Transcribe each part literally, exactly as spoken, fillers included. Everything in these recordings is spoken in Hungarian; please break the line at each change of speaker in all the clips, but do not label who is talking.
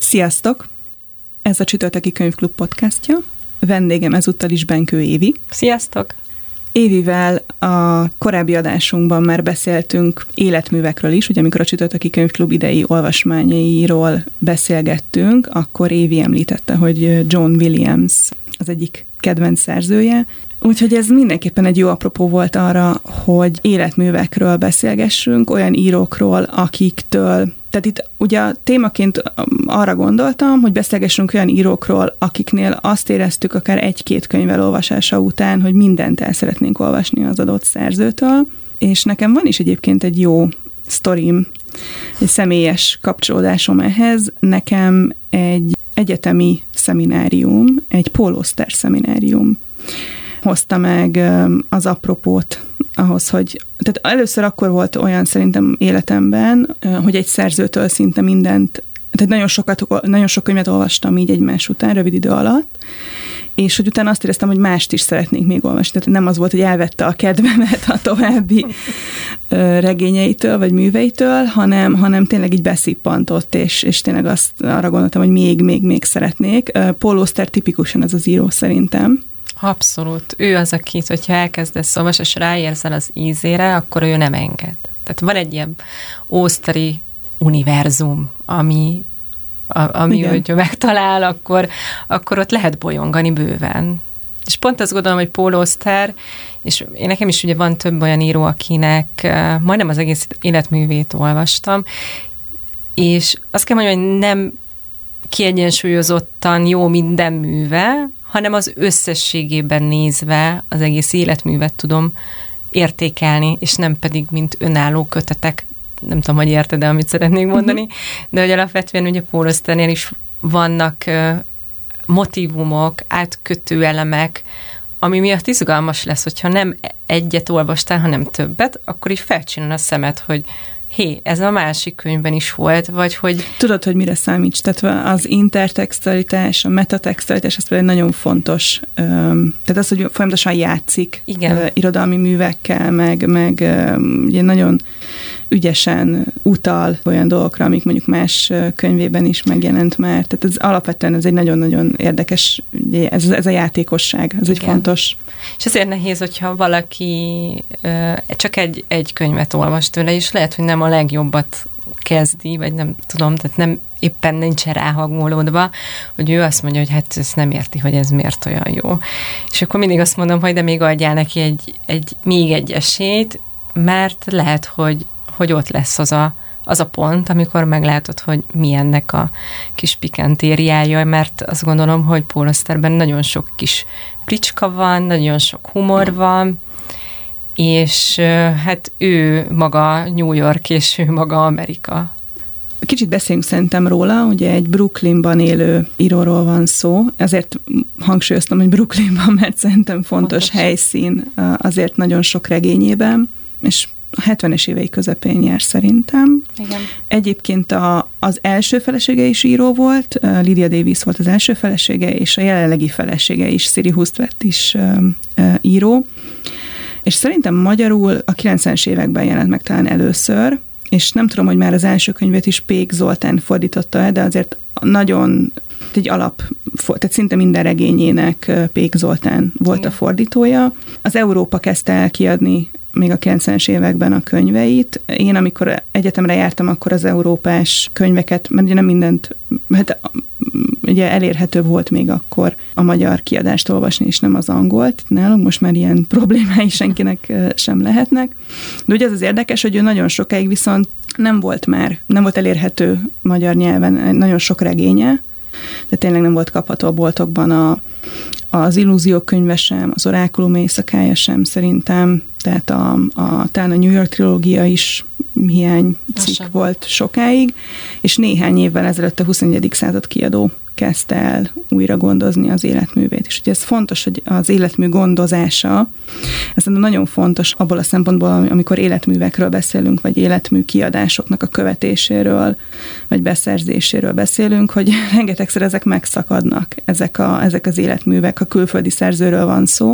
Sziasztok! Ez a Csütörtöki Könyvklub podcastja. Vendégem ezúttal is Benkő Évi.
Sziasztok!
Évivel a korábbi adásunkban már beszéltünk életművekről is, ugye amikor a Csütörtöki Könyvklub idei olvasmányairól beszélgettünk, akkor Évi említette, hogy John Williams az egyik kedvenc szerzője. Úgyhogy ez mindenképpen egy jó apropó volt arra, hogy életművekről beszélgessünk, olyan írókról, akiktől, tehát itt ugye témaként arra gondoltam, hogy beszélgessünk olyan írókról, akiknél azt éreztük akár egy-két könyv elolvasása után, hogy mindent el szeretnénk olvasni az adott szerzőtől, és nekem van is egyébként egy jó sztorim, egy személyes kapcsolódásom ehhez. Nekem egy egyetemi szeminárium, egy Paul Auster szeminárium hozta meg az apropót ahhoz, hogy... Tehát először akkor volt olyan szerintem életemben, hogy egy szerzőtől szinte mindent, tehát nagyon, sokat, nagyon sok könyvet olvastam így egymás után, rövid idő alatt, és hogy utána azt éreztem, hogy mást is szeretnék még olvasni. Tehát nem az volt, hogy elvette a kedvemet a további regényeitől, vagy műveitől, hanem, hanem tényleg így beszippantott, és, és tényleg azt arra gondoltam, hogy még, még, még szeretnék. Paul Auster tipikusan ez az író szerintem.
Abszolút. Ő az, akit, hogyha elkezdesz olvasni, és ráérzel az ízére, akkor ő nem enged. Tehát van egy ilyen austeri univerzum, ami, a, ami hogyha megtalál, akkor, akkor ott lehet bolyongani bőven. És pont azt gondolom, hogy Paul Auster, és én nekem is ugye van több olyan író, akinek majdnem az egész életművét olvastam, és azt kell mondjam, hogy nem kiegyensúlyozottan jó minden műve, hanem az összességében nézve az egész életművet tudom értékelni, és nem pedig mint önálló kötetek. Nem tudom, hogy érted, de amit szeretnék mondani, uh-huh. de hogy alapvetően ugye Paul Austernél is vannak uh, motívumok, átkötő elemek, ami miatt izgalmas lesz, hogyha nem egyet olvastál, hanem többet, akkor így felcsinál a szemed, hogy hé, ez a másik könyvben is volt, vagy hogy...
Tudod, hogy mire számíts? Tehát az intertextualitás, a metatextualitás, ez például nagyon fontos. Tehát az, hogy folyamatosan játszik
Igen.
irodalmi művekkel, meg, meg ugye nagyon ügyesen utal olyan dolgokra, amik mondjuk más könyvében is megjelent már. Tehát ez alapvetően ez egy nagyon-nagyon érdekes, ez, ez a játékosság, ez Igen. egy fontos.
És ezért nehéz, hogyha valaki csak egy, egy könyvet olvas tőle, és lehet, hogy nem a legjobbat kezdi, vagy nem tudom, tehát nem éppen nincsen ráhangolódva, hogy ő azt mondja, hogy hát ezt nem érti, hogy ez miért olyan jó. És akkor mindig azt mondom, hogy de még adjál neki egy, egy, még egy esélyt, mert lehet, hogy, hogy ott lesz az a, az a pont, amikor meglátod, hogy milyennek a kis pikantériája, mert azt gondolom, hogy Paul Austerben nagyon sok kis pricska van, nagyon sok humor van, és hát ő maga New York, és ő maga Amerika.
Kicsit beszéljünk szerintem róla, ugye egy Brooklynban élő íróról van szó, ezért hangsúlyoztam, hogy Brooklynban, mert szerintem fontos, fontos helyszín azért nagyon sok regényében, és a hetvenes évei közepén jár szerintem.
Igen.
Egyébként a, az első felesége is író volt, Lydia Davis volt az első felesége, és a jelenlegi felesége is, Siri Hustvedt is uh, uh, író. És szerintem magyarul a kilencvenes években jelent meg talán először, és nem tudom, hogy már az első könyvét is Pék Zoltán fordította el, de azért nagyon egy alap, tehát szinte minden regényének Pék Zoltán volt Igen. a fordítója. Az Európa kezdte el kiadni még a kilencvenes években a könyveit. Én, amikor egyetemre jártam, akkor az európás könyveket, mert ugye nem mindent, hát ugye elérhetőbb volt még akkor a magyar kiadást olvasni, és nem az angolt. Nálunk most már ilyen problémái senkinek sem lehetnek. De ugye az az érdekes, hogy ő nagyon sokáig viszont nem volt már, nem volt elérhető magyar nyelven nagyon sok regénye, de tényleg nem volt kapható a boltokban a, az Illúziók könyve sem, az Orákulum éjszakája sem szerintem, tehát a, a, talán a New York trilógia is hiány cikk volt sokáig, és néhány évvel ezelőtt a huszonegyedik század kiadó kezdte el újra gondozni az életművét. És ugye ez fontos, hogy az életmű gondozása, ez nagyon fontos abból a szempontból, amikor életművekről beszélünk, vagy életmű kiadásoknak a követéséről, vagy beszerzéséről beszélünk, hogy rengetegszer ezek megszakadnak, ezek, a, ezek az életművek, a külföldi szerzőről van szó.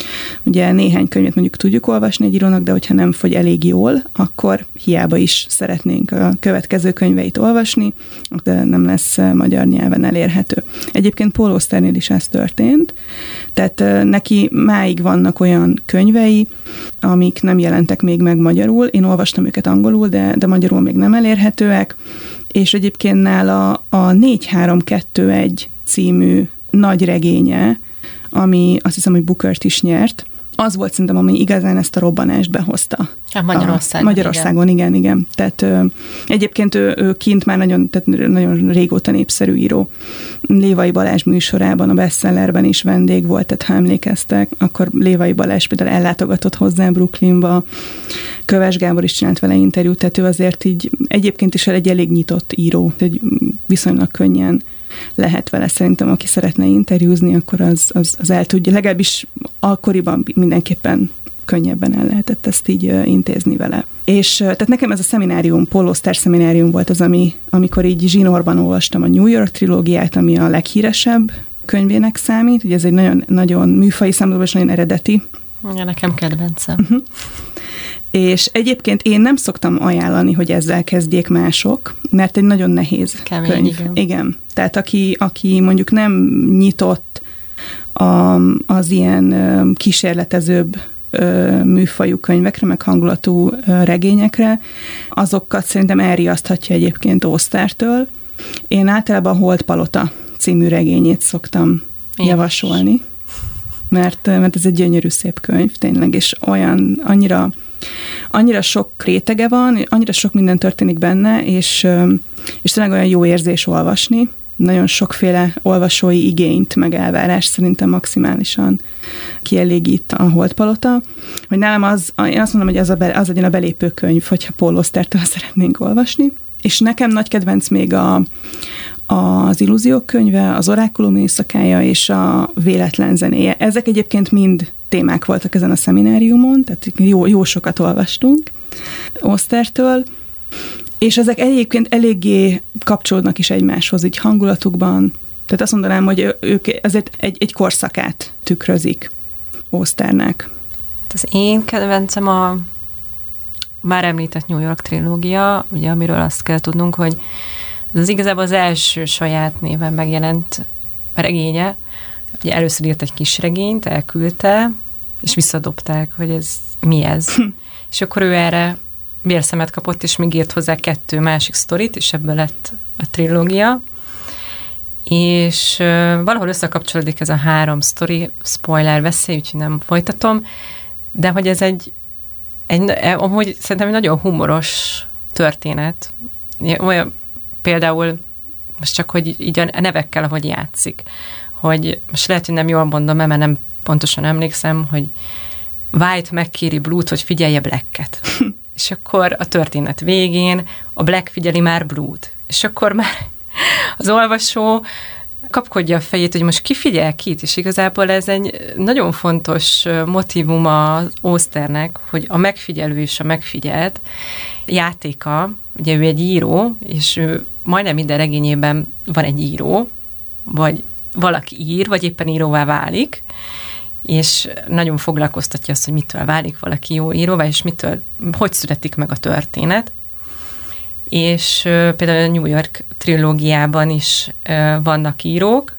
Ugye néhány könyvet mondjuk tudjuk olvasni egy írónak, de hogyha nem fogy elég jól, akkor hiába is szeretnénk a következő könyveit olvasni, de nem lesz magyar nyelven elérhető. Egyébként Paul Austernél is ez történt, tehát neki máig vannak olyan könyvei, amik nem jelentek még meg magyarul. Én olvastam őket angolul, de, de magyarul még nem elérhetőek, és egyébként nála a négy három kettő egy című nagy regénye, ami azt hiszem, hogy Bookert is nyert, az volt szerintem, ami igazán ezt a robbanást behozta.
A Magyarországon.
A Magyarországon, igen, igen. igen. Tehát ö, egyébként ő, ő kint már nagyon, tehát nagyon régóta népszerű író. Lévai Balázs műsorában, a bestsellerben is vendég volt, tehát ha emlékeztek, akkor Lévai Balázs például ellátogatott hozzá Brooklynba, Köves Gábor is csinált vele interjút, tehát ő azért így egyébként is egy elég nyitott író, tehát viszonylag könnyen lehet vele szerintem, aki szeretne interjúzni, akkor az, az, az el tudja, legalábbis akkoriban mindenképpen könnyebben el lehetett ezt így intézni vele. És tehát nekem ez a szeminárium, Paul Auster szeminárium volt az, ami, amikor így zsinórban olvastam a New York trilógiát, ami a leghíresebb könyvének számít, ugye ez egy nagyon, nagyon műfai szempontból és nagyon eredeti.
Ja, nekem kedvencem.
Uh-huh. És egyébként én nem szoktam ajánlani, hogy ezzel kezdjék mások, mert egy nagyon nehéz
Kemény,
könyv.
Igen.
igen. Tehát aki, aki mondjuk nem nyitott a, az ilyen kísérletezőbb műfajú könyvekre, meg hangulatú regényekre, azokat szerintem elriaszthatja egyébként Austertől. Én általában a Holt Palota című regényét szoktam én javasolni, is. mert, mert ez egy gyönyörű szép könyv, tényleg, és olyan, annyira annyira sok rétege van, annyira sok minden történik benne, és, és tényleg olyan jó érzés olvasni. Nagyon sokféle olvasói igényt, meg elvárás szerintem maximálisan kielégít a Holt Palota. Hogy nálam az, én azt mondom, hogy az, a be, az legyen a belépőkönyv, hogyha Paul Austertől szeretnénk olvasni. És nekem nagy kedvenc még a, az Illúziók könyve, az Orákulum éjszakája és a Véletlen zenéje. Ezek egyébként mind témák voltak ezen a szemináriumon, tehát jó, jó sokat olvastunk Austertől, és ezek egyébként eléggé kapcsolódnak is egymáshoz, így hangulatukban. Tehát azt mondanám, hogy ők ezért egy, egy korszakát tükrözik Austernek.
Az én kedvencem a már említett New York trilógia, ugye, amiről azt kell tudnunk, hogy ez igazából az első saját néven megjelent regénye. Ugye először írt egy kis regényt, elküldte, és visszadobták, hogy ez mi ez. És akkor ő erre vérszemet kapott, és még írt hozzá kettő másik sztorit, és ebből lett a trilógia. És uh, valahol összekapcsolódik ez a három sztori, spoiler veszély, úgyhogy nem folytatom, de hogy ez egy, egy amúgy szerintem egy nagyon humoros történet. Olyan például, most csak, hogy így a nevekkel, ahogy játszik, hogy most lehet, hogy nem jól mondom, mert nem pontosan emlékszem, hogy White megkéri Blue-t, hogy figyelje Blacket. És akkor a történet végén a Black figyeli már Blue-t. És akkor már az olvasó kapkodja a fejét, hogy most ki figyel kit, és igazából ez egy nagyon fontos motívum az Austernek, hogy a megfigyelő és a megfigyelt játéka, ugye ő egy író, és ő majdnem minden regényében van egy író, vagy valaki ír, vagy éppen íróvá válik, és nagyon foglalkoztatja azt, hogy mitől válik valaki jó íróvá, és mitől, hogy születik meg a történet. És uh, például a New York trilógiában is uh, vannak írók,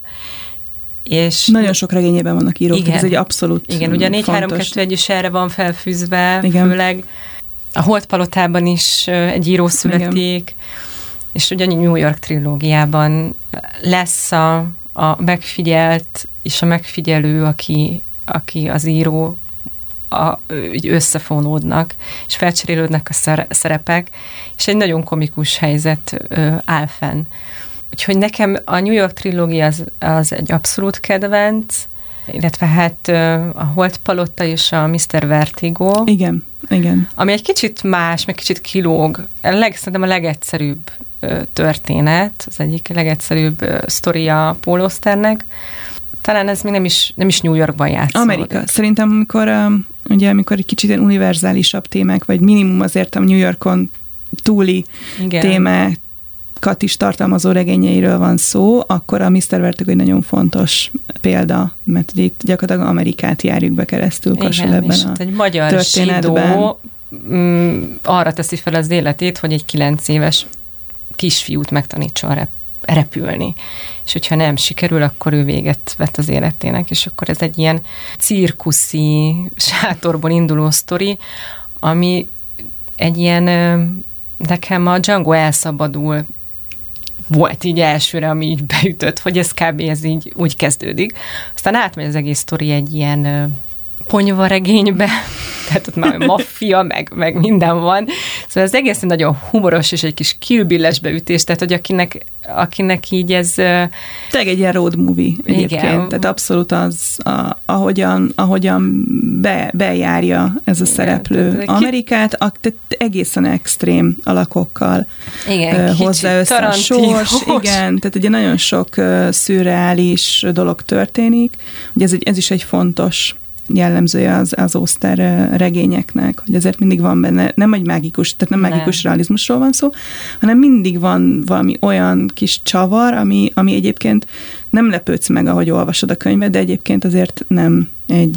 és
nagyon sok regényében vannak írók, igen, ez egy abszolút
igen, ugye a négy három kettő egy is erre van felfűzve,
igen.
Főleg. A Holt Palotában is uh, egy író születik, igen. És ugye a New York trilógiában lesz a, a megfigyelt és a megfigyelő, aki, aki az író, a, úgy összefonódnak, és felcserélődnek a szerepek, és egy nagyon komikus helyzet ö, áll fenn. Úgyhogy nekem a New York trilógia az, az egy abszolút kedvenc, illetve hát ö, a Holt Palota és a miszter Vertigo.
Igen, igen.
Ami egy kicsit más, meg kicsit kilóg. Leg, szerintem a legegyszerűbb ö, történet, az egyik legegyszerűbb ö, sztoria Paul Austernek. Talán ez még nem is, nem is New Yorkban játszódik.
Amerika. Szerintem, amikor, um, ugye, amikor egy kicsit ilyen univerzálisabb témák, vagy minimum azért a New Yorkon túli igen. témák kat is tartalmazó regényeiről van szó, akkor a miszter Vertigo egy nagyon fontos példa, mert ugye itt gyakorlatilag Amerikát járjuk be keresztül Kassel ebben a
egy magyar
történetben.
Zsidó mm, arra teszi fel az életét, hogy egy kilenc éves kisfiút megtanítson rep- repülni. És hogyha nem sikerül, akkor ő véget vet az életének, és akkor ez egy ilyen cirkuszi sátorból induló sztori, ami egy ilyen, nekem a Django elszabadul volt így elsőre, ami így beütött, hogy ez kb. Ez így úgy kezdődik. Aztán átmegy az egész sztori egy ilyen ponyvaregénybe, tehát ott már maffia, meg, meg minden van. Szóval az egész nagyon humoros, és egy kis Kill Bill-es beütés, tehát hogy akinek, akinek így ez...
Tényleg egy ilyen road movie egyébként, igen. Tehát abszolút az, a, ahogyan, ahogyan be, bejárja ez a igen, szereplő Amerikát, a, tehát egészen extrém alakokkal
igen,
hozza össze a sors. Igen, tehát ugye nagyon sok uh, szürreális dolog történik. Ugye ez, egy, ez is egy fontos jellemzője az, az Auster regényeknek, hogy ezért mindig van benne, nem egy mágikus, tehát nem, nem. mágikus realizmusról van szó, hanem mindig van valami olyan kis csavar, ami, ami egyébként nem lepődsz meg, ahogy olvasod a könyvet, de egyébként azért nem egy,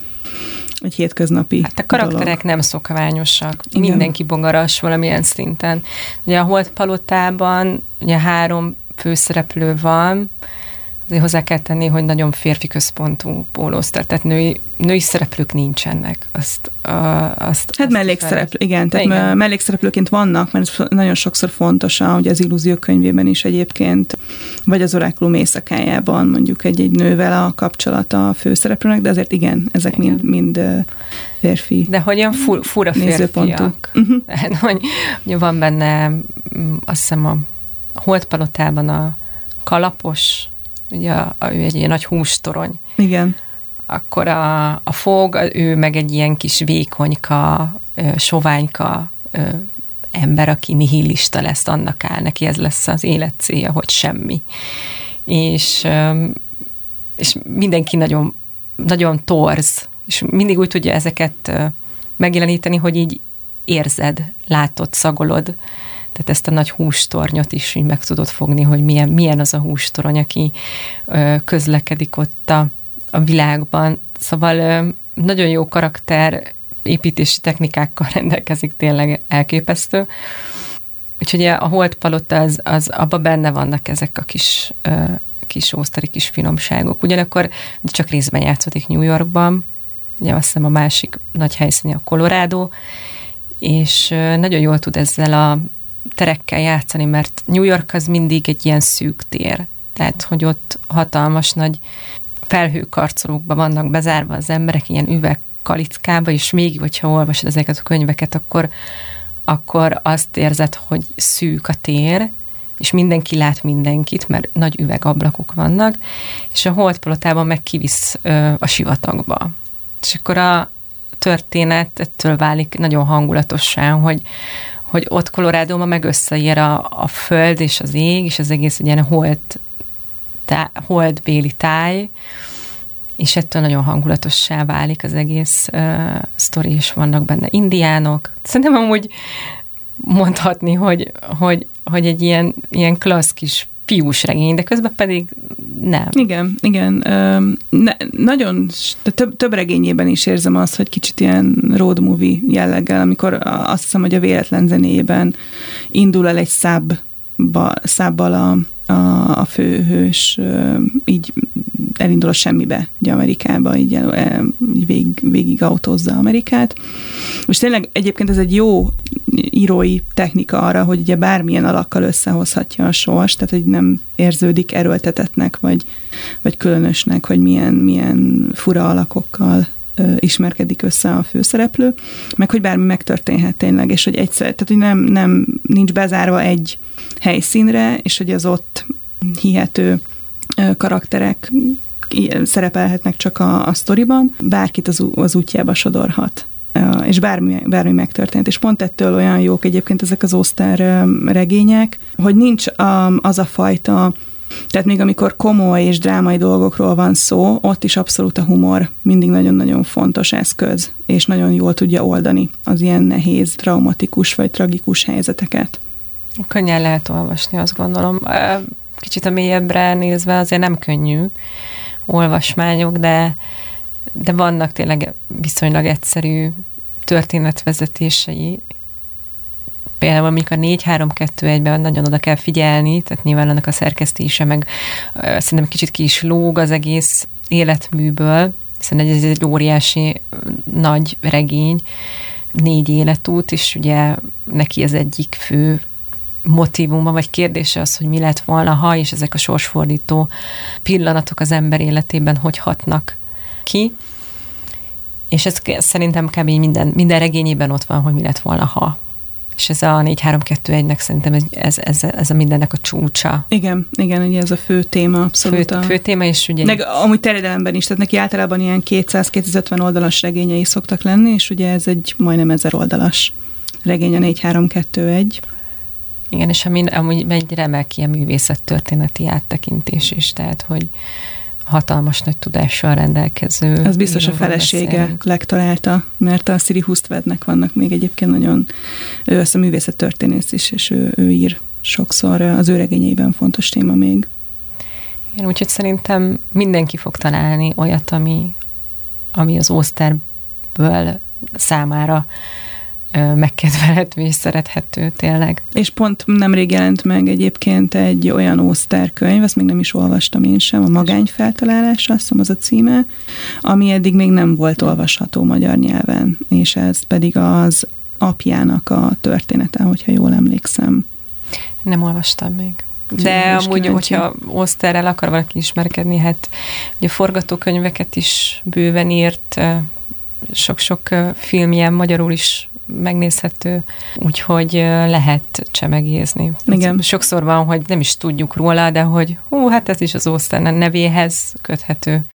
egy hétköznapi
Hát a karakterek
dolog.
nem szokványosak.
Igen.
Mindenki bogaras valamilyen szinten. Ugye a Holt palotában ugye három főszereplő van, azért hozzá kell tenni, hogy nagyon férfi központú Paul Auster, tehát női, női szereplők nincsenek. Azt, uh, azt,
hát mellékszereplő, igen, tehát igen. mellékszereplőként vannak, mert nagyon sokszor fontos, hogy az Illúzió könyvében is egyébként, vagy az Orákulum éjszakájában mondjuk egy-egy nővel a kapcsolata a főszereplőnek, de azért igen, ezek igen. mind, mind férfi.
De hogy olyan fur, fura férfiak. Uh-huh. Tehát, hogy, hogy van benne, azt hiszem a Holt palotában a kalapos, ugye a, a, ő egy ilyen nagy hústorony.
Igen.
Akkor a, a fog, ő meg egy ilyen kis vékonyka, soványka ember, aki nihilista lesz, annak áll, neki ez lesz az élet célja, hogy semmi. És, és mindenki nagyon, nagyon torz, és mindig úgy tudja ezeket megjeleníteni, hogy így érzed, látod, szagolod. Tehát ezt a nagy hústornyot is így meg tudod fogni, hogy milyen, milyen az a hústorony, aki ö, közlekedik ott a, a világban. Szóval ö, nagyon jó karakter építési technikákkal rendelkezik, tényleg elképesztő. Úgyhogy a Holt palota, az, az, abban benne vannak ezek a kis, ö, kis austeri kis finomságok. Ugyanakkor csak részben játszódik New Yorkban, ugye azt hiszem a másik nagy helyszíne a Colorado, és ö, nagyon jól tud ezzel a terekkel játszani, mert New York az mindig egy ilyen szűk tér. Tehát, hogy ott hatalmas nagy felhőkarcolókban vannak bezárva az emberek, ilyen üvegkalickába, és még, hogyha olvasod ezeket a könyveket, akkor, akkor azt érzed, hogy szűk a tér, és mindenki lát mindenkit, mert nagy üvegablakok vannak, és a Holt palotában meg kivisz ö, a sivatagba. És akkor a történet ettől válik nagyon hangulatossá, hogy hogy ott Colorádóban meg összeér a, a föld és az ég, és az egész egy ilyen hold, tá, holdbéli táj, és ettől nagyon hangulatossá válik az egész uh, sztori, és vannak benne indiánok. Szerintem amúgy mondhatni, hogy, hogy, hogy egy ilyen, ilyen klassz kis fiús regény, de közben pedig nem.
Igen, igen. Ne, nagyon, de több, több regényében is érzem azt, hogy kicsit ilyen road movie jelleggel, amikor azt hiszem, hogy a Véletlen zenéjében indul el egy szábba, szábbal a, a, a főhős, így elindul a semmibe, ugye Amerikába, így, el, így végig, végig autózza Amerikát. És tényleg egyébként ez egy jó írói technika arra, hogy ugye bármilyen alakkal összehozhatja a sors, tehát hogy nem érződik erőltetetnek, vagy, vagy különösnek, hogy milyen, milyen fura alakokkal ö, ismerkedik össze a főszereplő, meg hogy bármi megtörténhet tényleg, és hogy egyszer, tehát hogy nem, nem nincs bezárva egy helyszínre, és hogy az ott hihető ö, karakterek szerepelhetnek csak a, a sztoriban, bárkit az, az útjába sodorhat, és bármi, bármi megtörtént. És pont ettől olyan jók egyébként ezek az Auster regények, hogy nincs az a fajta, tehát még amikor komoly és drámai dolgokról van szó, ott is abszolút a humor mindig nagyon-nagyon fontos eszköz, és nagyon jól tudja oldani az ilyen nehéz, traumatikus vagy tragikus helyzeteket.
Könnyen lehet olvasni, azt gondolom. Kicsit a mélyebbre nézve azért nem könnyű olvasmányok, de, de vannak tényleg viszonylag egyszerű történetvezetései. Például mondjuk a négy három kettő egyben nagyon oda kell figyelni, tehát nyilván annak a szerkesztése, meg szerintem kicsit ki is lóg az egész életműből, hiszen ez egy óriási nagy regény, négy életút, és ugye neki az egyik fő motívuma, vagy kérdése az, hogy mi lett volna, ha, és ezek a sorsfordító pillanatok az ember életében hogy hatnak ki. És ez szerintem kb. minden, minden regényében ott van, hogy mi lett volna, ha. És ez a négy három kettő egynek szerintem ez, ez, ez, ez a mindennek a csúcsa.
Igen, igen, ugye ez a fő téma, abszolút.
Fő,
a...
fő téma, és ugye...
Meg amúgy terjedelemben is, tehát neki általában ilyen kétszáz-kétszázötven oldalas regényei szoktak lenni, és ugye ez egy majdnem ezer oldalas regény, a négy három kettő egy.
Igen, és ami, amúgy egy remek ilyen művészettörténeti áttekintés is, tehát, hogy hatalmas nagy tudással rendelkező.
Az biztos a felesége beszélünk. Legtalálta, mert a Siri Hustvednek vannak még egyébként nagyon, ő azt a művészettörténész is, és ő, ő ír sokszor az ő regényeiben fontos téma még.
Igen, úgyhogy szerintem mindenki fog találni olyat, ami, ami az Austerből számára megkedvelhető és szerethető tényleg.
És pont nemrég jelent meg egyébként egy olyan Auster könyv, azt még nem is olvastam én sem, a Magányfeltalálás, azt hiszem az a címe, ami eddig még nem volt olvasható magyar nyelven, és ez pedig az apjának a története, hogyha jól emlékszem.
Nem olvastam még. De amúgy, hogyha Austerrel akar valaki ismerkedni, hát ugye forgatókönyveket is bőven írt, sok-sok filmjen magyarul is megnézhető, úgyhogy lehet csemegézni.
Igen.
Sokszor van, hogy nem is tudjuk róla, de hogy hú, hát ez is az Auster nevéhez köthető.